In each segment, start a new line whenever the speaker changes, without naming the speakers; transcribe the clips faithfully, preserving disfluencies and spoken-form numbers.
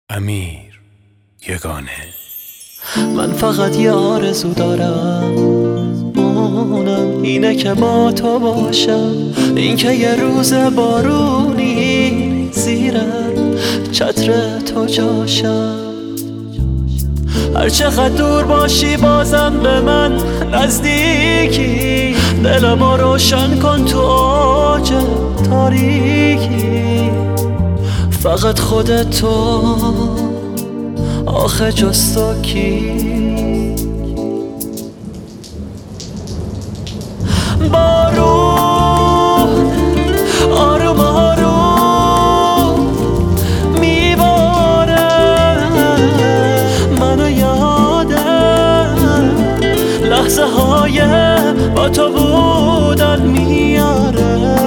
امیر یگانه.
من فقط یه آرزو دارم، اونم اینه که با تو باشم، این که یه روز بارونی زیر چتر تو جاشم. هر چقدر دور باشی بازم به من نزدیکی، دلمو روشن کن تو اوج تاریکی. فقط خودت تو، آخه جز تو کی؟ بارون آروم آروم میباره، منو یادم لحظه های با تو بودن میاره.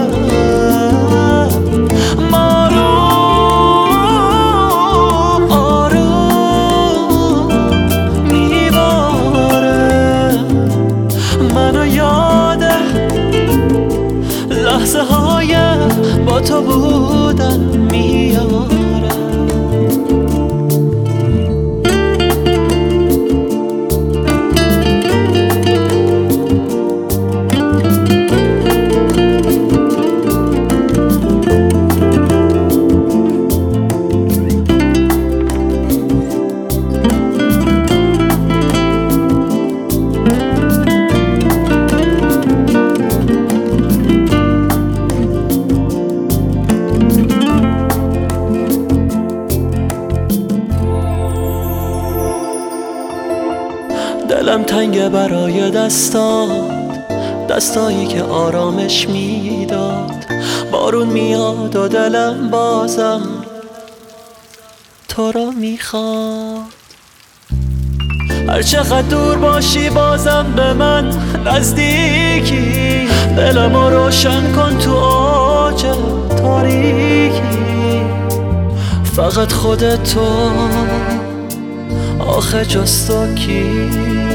لحظه های با تو بودن میاره. دلم تنگه برای دستات، دستایی که آرامش میداد. بارون میاد و دلم بازم تو رو میخواد. هر چقدر دور باشی بازم به من نزدیکی، دلمو روشن کن تو اوج تاریکی. فقط خودت تو، آخه جز تو کی؟